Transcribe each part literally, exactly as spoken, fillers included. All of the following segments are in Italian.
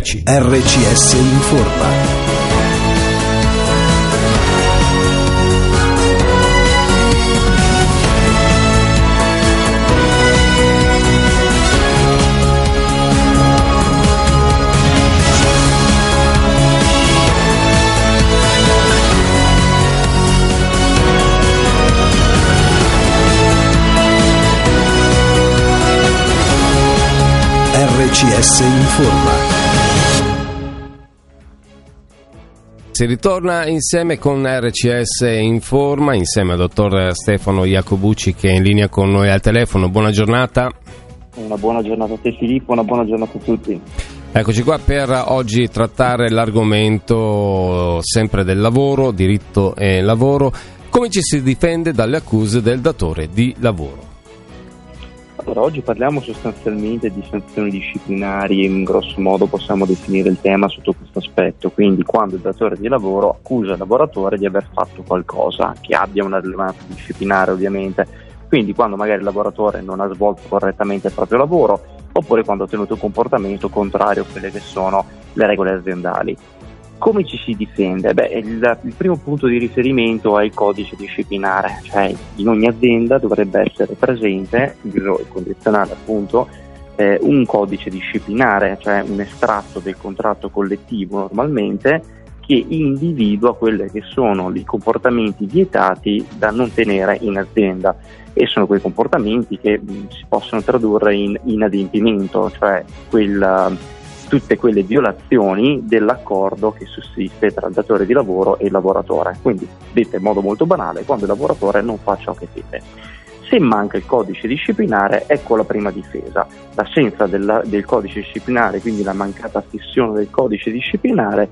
dieci. R C S Informa. R C S Informa. Si ritorna insieme con R C S Informa, insieme al dottor Stefano Iacobucci che è in linea con noi al telefono. Buona giornata. Una buona giornata a te Filippo, una buona giornata a tutti. Eccoci qua per oggi trattare l'argomento sempre del lavoro, diritto e lavoro. Come ci si difende dalle accuse del datore di lavoro? Allora, oggi parliamo sostanzialmente di sanzioni disciplinari e in grosso modo possiamo definire il tema sotto questo aspetto, quindi quando il datore di lavoro accusa il lavoratore di aver fatto qualcosa che abbia una rilevanza disciplinare ovviamente, quindi quando magari il lavoratore non ha svolto correttamente il proprio lavoro oppure quando ha tenuto un comportamento contrario a quelle che sono le regole aziendali. Come ci si difende? Beh, il, il primo punto di riferimento è il codice disciplinare, cioè in ogni azienda dovrebbe essere presente, il condizionale appunto, eh, un codice disciplinare, cioè un estratto del contratto collettivo normalmente, che individua quelli che sono i comportamenti vietati da non tenere in azienda, e sono quei comportamenti che mh, si possono tradurre in inadempimento, cioè quel... tutte quelle violazioni dell'accordo che sussiste tra il datore di lavoro e il lavoratore. Quindi, detto in modo molto banale, quando il lavoratore non fa ciò che deve. Se manca il codice disciplinare, ecco la prima difesa. L'assenza della, del codice disciplinare, quindi la mancata fissione del codice disciplinare,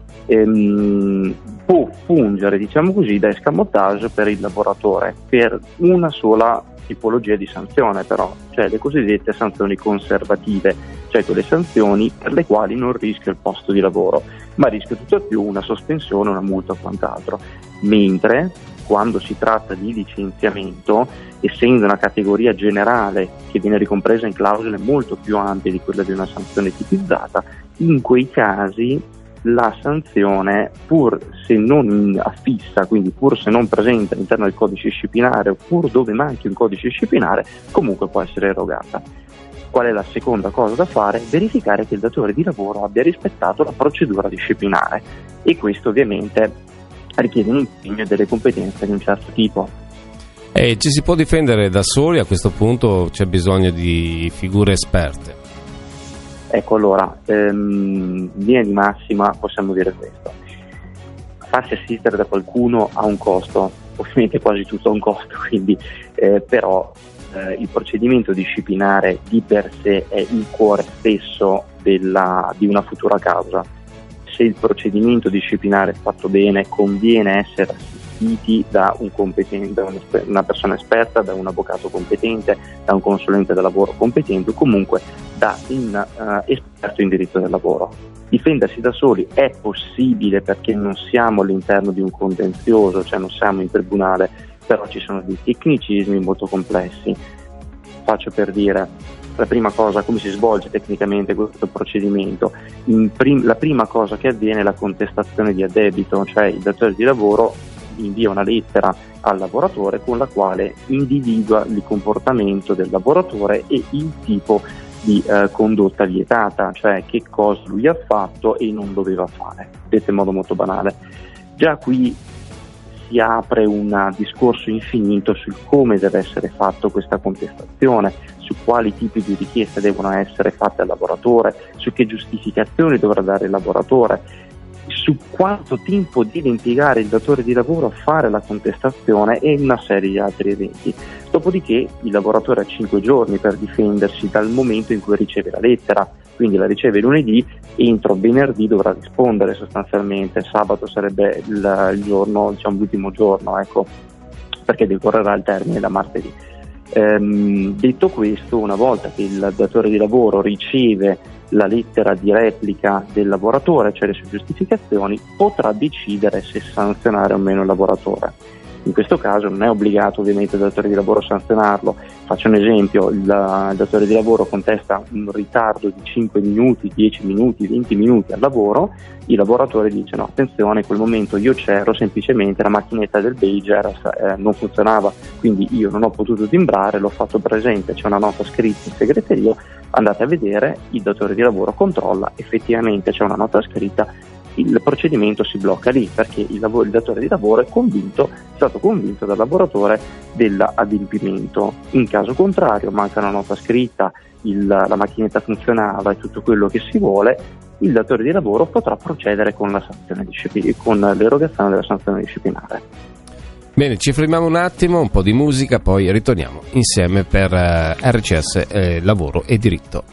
ehm, può fungere, diciamo così, da escamotage per il lavoratore, per una sola tipologia di sanzione però, cioè le cosiddette sanzioni conservative, cioè quelle sanzioni per le quali non rischia il posto di lavoro, ma rischia tutto più una sospensione, una multa o quant'altro. Mentre quando si tratta di licenziamento, essendo una categoria generale che viene ricompresa in clausole molto più ampie di quella di una sanzione tipizzata, in quei casi la sanzione, pur se non affissa, quindi pur se non presente all'interno del codice disciplinare o pur dove manchi un codice disciplinare, comunque può essere erogata. Qual è la seconda cosa da fare? Verificare che il datore di lavoro abbia rispettato la procedura disciplinare, e questo ovviamente richiede un impegno e delle competenze di un certo tipo. E ci si può difendere da soli? A questo punto c'è bisogno di figure esperte? Ecco, allora, ehm, in linea di massima possiamo dire questo: farsi assistere da qualcuno ha un costo, ovviamente quasi tutto ha un costo, quindi eh, però eh, il procedimento disciplinare di per sé è il cuore stesso della, di una futura causa. Se il procedimento disciplinare è fatto bene, conviene essere assistiti da un competente, da una persona esperta, da un avvocato competente, da un consulente del lavoro competente, o comunque da un uh, esperto in diritto del lavoro. Difendersi da soli è possibile perché non siamo all'interno di un contenzioso, cioè non siamo in tribunale, però ci sono dei tecnicismi molto complessi. Faccio per dire, la prima cosa, come si svolge tecnicamente questo procedimento? In prim- la prima cosa che avviene è la contestazione di addebito, cioè il datore di lavoro invia una lettera al lavoratore con la quale individua il comportamento del lavoratore e il tipo di eh, condotta vietata, cioè che cosa lui ha fatto e non doveva fare, detto in modo molto banale. Già qui si apre un discorso infinito sul come deve essere fatto questa contestazione, su quali tipi di richieste devono essere fatte al lavoratore, su che giustificazioni dovrà dare il lavoratore, su quanto tempo deve impiegare il datore di lavoro a fare la contestazione e una serie di altri eventi. Dopodiché il lavoratore ha cinque giorni per difendersi dal momento in cui riceve la lettera, quindi la riceve lunedì, entro venerdì dovrà rispondere sostanzialmente, sabato sarebbe il, il giorno, diciamo l'ultimo giorno, ecco, perché decorrerà il termine da martedì. Ehm, detto questo, una volta che il datore di lavoro riceve la lettera di replica del lavoratore, cioè le sue giustificazioni, potrà decidere se sanzionare o meno il lavoratore. In questo caso non è obbligato ovviamente il datore di lavoro a sanzionarlo. Faccio un esempio: il, il datore di lavoro contesta un ritardo di cinque minuti, dieci minuti, venti minuti al lavoro, il lavoratore dice no, attenzione, in quel momento io c'ero, semplicemente la macchinetta del badge era, eh, non funzionava, quindi io non ho potuto timbrare, l'ho fatto presente, c'è una nota scritta in segreteria, andate a vedere, il datore di lavoro controlla, effettivamente c'è una nota scritta, il procedimento si blocca lì, perché il, lavoro, il datore di lavoro è convinto, è stato convinto dal lavoratore dell'adempimento. In caso contrario, manca una nota scritta, il, la macchinetta funzionava e tutto quello che si vuole, il datore di lavoro potrà procedere con la sanzione disciplin- con l'erogazione della sanzione disciplinare. Bene, ci fermiamo un attimo, un po' di musica, poi ritorniamo insieme per eh, R C S eh, Lavoro e Diritto.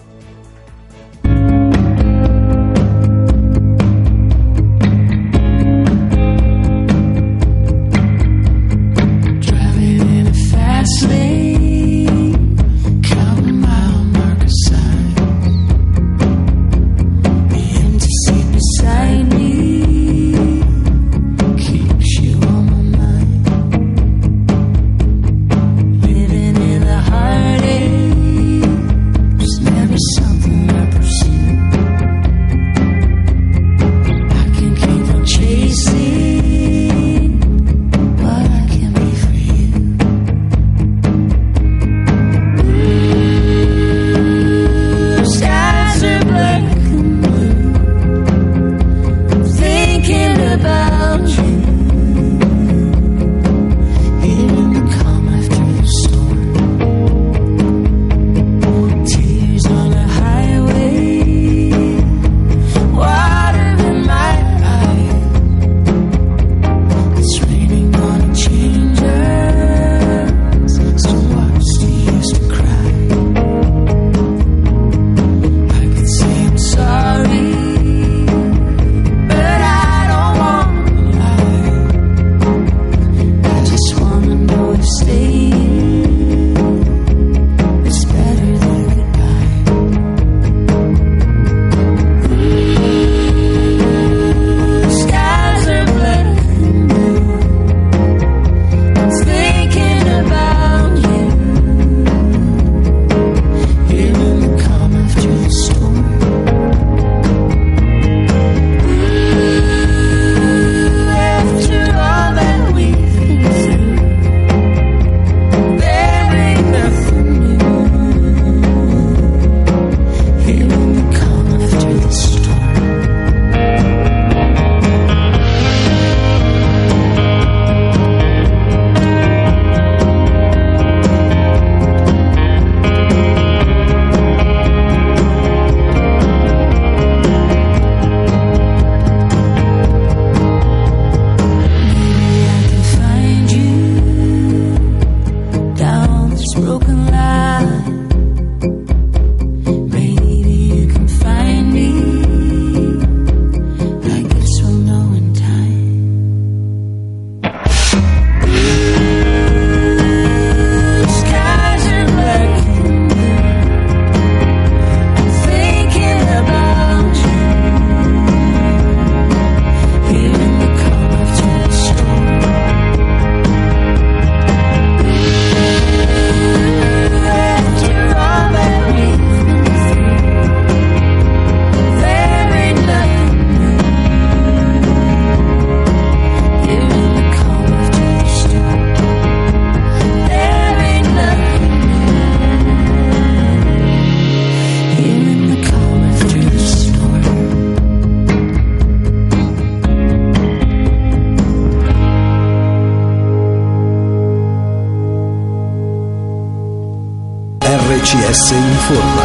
R C S Informa.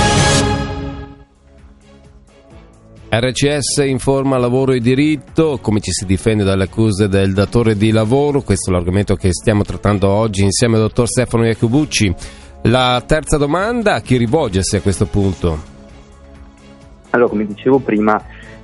R C S Informa Lavoro e Diritto, come ci si difende dalle accuse del datore di lavoro. Questo è l'argomento che stiamo trattando oggi insieme al dottor Stefano Iacobucci. La terza domanda, a chi rivolgersi a questo punto? Allora, come dicevo prima,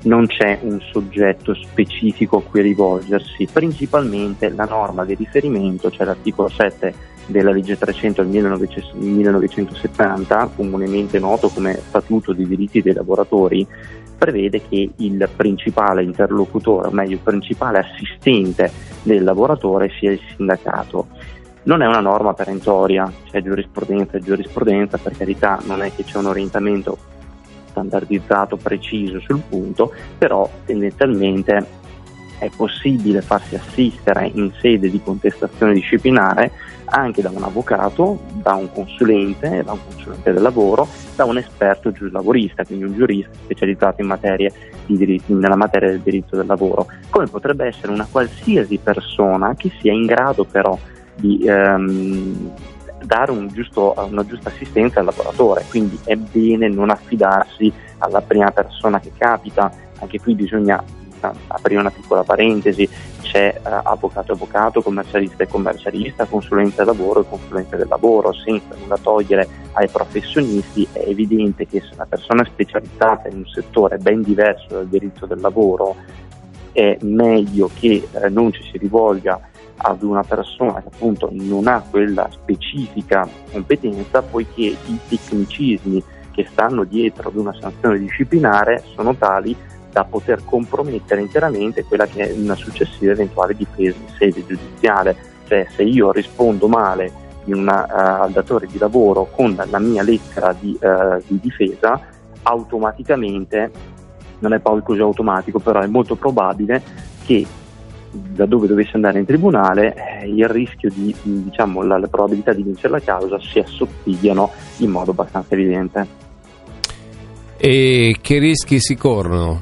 non c'è un soggetto specifico a cui rivolgersi, principalmente la norma di riferimento, cioè l'articolo sette della legge trecento del millenovecentosettanta, comunemente noto come Statuto dei diritti dei lavoratori, prevede che il principale interlocutore, o meglio il principale assistente del lavoratore sia il sindacato. Non è una norma perentoria, c'è giurisprudenza e giurisprudenza, per carità, non è che c'è un orientamento standardizzato preciso sul punto, però tendenzialmente è possibile farsi assistere in sede di contestazione disciplinare anche da un avvocato, da un consulente, da un consulente del lavoro, da un esperto giuslavorista, quindi un giurista specializzato in materie di diritti, nella materia del diritto del lavoro, come potrebbe essere una qualsiasi persona che sia in grado però di ehm, dare un giusto, una giusta assistenza al lavoratore. Quindi è bene non affidarsi alla prima persona che capita. Anche qui bisogna aprire una piccola parentesi: c'è uh, avvocato e avvocato, commercialista e commercialista, consulente del lavoro e consulente del lavoro, senza nulla togliere ai professionisti. È evidente che se una persona è specializzata in un settore ben diverso dal diritto del lavoro, è meglio che eh, non ci si rivolga ad una persona che appunto non ha quella specifica competenza, poiché i tecnicismi che stanno dietro ad una sanzione disciplinare sono tali da poter compromettere interamente quella che è una successiva eventuale difesa in sede giudiziale. Cioè, se io rispondo male in una, uh, al datore di lavoro con la mia lettera di, uh, di difesa, automaticamente, non è poi così automatico, però è molto probabile che da dove dovesse andare in tribunale eh, il rischio di, diciamo, la, la probabilità di vincere la causa si assottigliano in modo abbastanza evidente. E che rischi si corrono?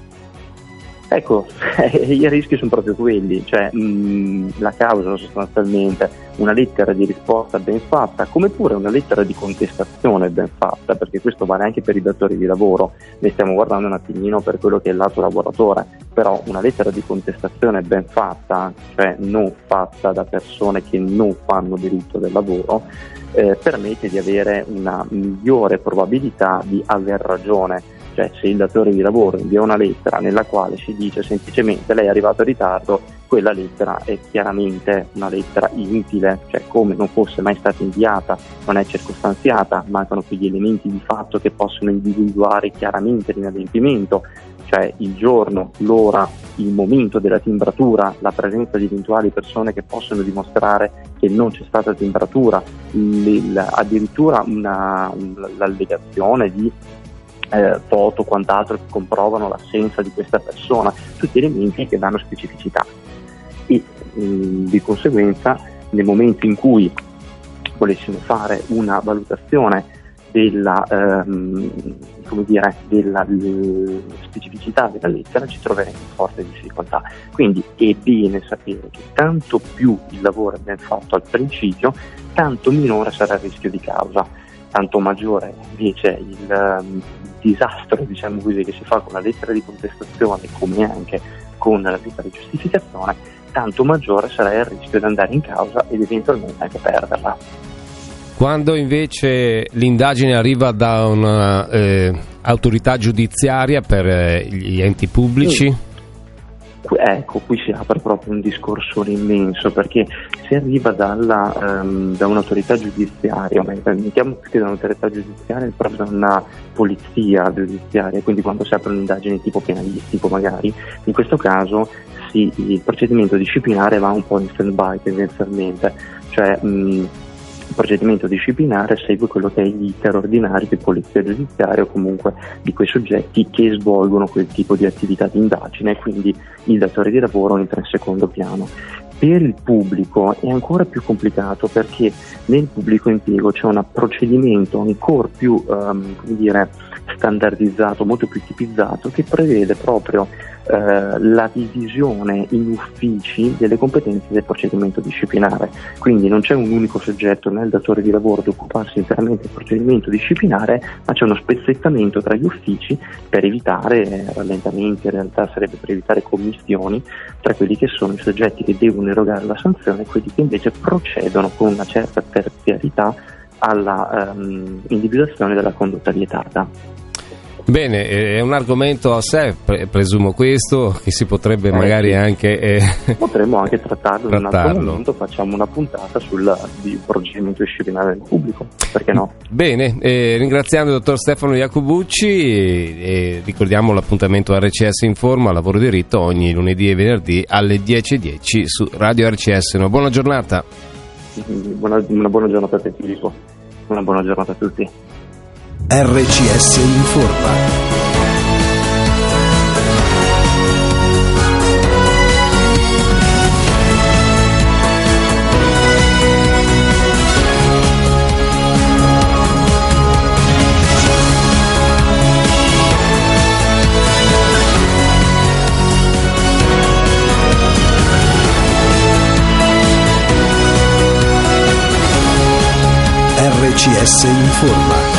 Ecco, i rischi sono proprio quelli, cioè mh, la causa sostanzialmente una lettera di risposta ben fatta, come pure una lettera di contestazione ben fatta, perché questo vale anche per i datori di lavoro. Ne stiamo guardando un attimino per quello che è il lato lavoratore, però una lettera di contestazione ben fatta, cioè non fatta da persone che non fanno diritto del lavoro, eh, permette di avere una migliore probabilità di aver ragione. Cioè, se il datore di lavoro invia una lettera nella quale si dice semplicemente lei è arrivato in ritardo, quella lettera è chiaramente una lettera inutile, cioè come non fosse mai stata inviata, non è circostanziata, mancano quegli elementi di fatto che possono individuare chiaramente l'inadempimento, cioè il giorno, l'ora, il momento della timbratura, la presenza di eventuali persone che possono dimostrare che non c'è stata timbratura, il, addirittura una, l'allegazione di Eh, foto, quant'altro che comprovano l'assenza di questa persona, tutti elementi che danno specificità e mh, di conseguenza nel momento in cui volessimo fare una valutazione della, ehm, come dire, della l- specificità della lettera ci troveremo in forte difficoltà. Quindi è bene sapere che tanto più il lavoro è ben fatto al principio, tanto minore sarà il rischio di causa, tanto maggiore invece il um, disastro, diciamo così, che si fa con la lettera di contestazione come anche con la lettera di giustificazione, tanto maggiore sarà il rischio di andare in causa ed eventualmente anche perderla. Quando invece l'indagine arriva da una eh, autorità giudiziaria per eh, gli enti pubblici? Mm. Ecco, qui si apre proprio un discorso immenso, perché se arriva dalla, um, da un'autorità giudiziaria, mettiamo più che da un'autorità giudiziaria, proprio da una polizia giudiziaria, quindi quando si apre un'indagine tipo penalistico magari, in questo caso sì, il procedimento disciplinare va un po' in stand-by tendenzialmente, cioè mh, il procedimento disciplinare segue quello che è gli iter ordinari di polizia giudiziaria o comunque di quei soggetti che svolgono quel tipo di attività di indagine, quindi il datore di lavoro entra in secondo piano. Per il pubblico è ancora più complicato, perché nel pubblico impiego c'è un procedimento ancora più um, come dire, standardizzato, molto più tipizzato, che prevede proprio eh, la divisione in uffici delle competenze del procedimento disciplinare. Quindi non c'è un unico soggetto nel datore di lavoro di occuparsi interamente del procedimento disciplinare, ma c'è uno spezzettamento tra gli uffici per evitare eh, rallentamenti, in realtà sarebbe per evitare commistioni tra quelli che sono i soggetti che devono erogare la sanzione e quelli che invece procedono con una certa terziarità alla um, individuazione della condotta vietata. Bene, è un argomento a sé, pre- presumo questo, che si potrebbe Eh, magari sì. anche... Eh, Potremmo anche trattarlo in un altro Trattarlo. momento, facciamo una puntata sul di procedimento disciplinare del pubblico, perché no? Bene, eh, ringraziando il dottor Stefano Iacobucci, e, e ricordiamo l'appuntamento R C S Informa, lavoro e diritto, ogni lunedì e venerdì alle dieci e dieci su Radio R C S. Una buona giornata. Buona, una buona giornata a te Filippo, una buona giornata a tutti. R C S Informa. R C S Informa.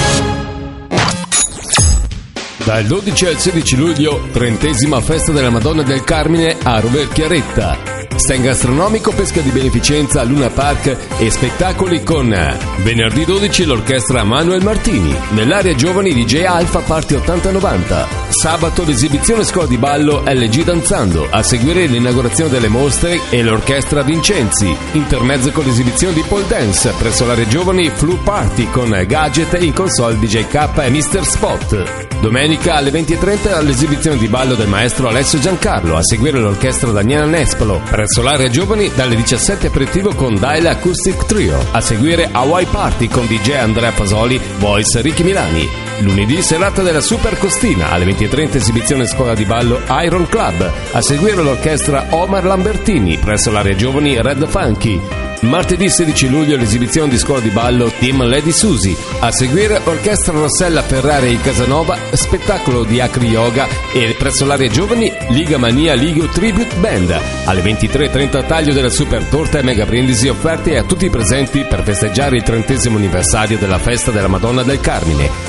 Dal dodici al sedici luglio, trentesima festa della Madonna del Carmine a Rover Chiaretta. Stand gastronomico, pesca di beneficenza a Luna Park e spettacoli con venerdì dodici l'orchestra Manuel Martini. Nell'area giovani D J Alfa Party ottanta novanta. Sabato l'esibizione scuola di ballo L G Danzando. A seguire l'inaugurazione delle mostre e l'orchestra Vincenzi. Intermezzo con l'esibizione di pole dance presso l'area giovani Flu Party con gadget in console D J K e mister Spot. Domenica alle venti e trenta l'esibizione di ballo del maestro Alessio Giancarlo, a seguire l'orchestra Daniela Nespolo. Presso l'area giovani dalle diciassette aperitivo con Dial Acoustic Trio, a seguire Hawaii Party con D J Andrea Pasoli, voice Ricky Milani. Lunedì serata della Super Costina, alle venti e trenta esibizione scuola di ballo Iron Club, a seguire l'orchestra Omar Lambertini presso l'area giovani Red Funky. Martedì sedici luglio l'esibizione di scuola di ballo Team Lady Susi, a seguire orchestra Rossella Ferrari in Casanova, spettacolo di Acri Yoga e presso l'area giovani Liga Mania Ligo Tribute Band. Alle ventitré e trenta taglio della super torta e mega brindisi offerte a tutti i presenti per festeggiare il trentesimo anniversario della festa della Madonna del Carmine.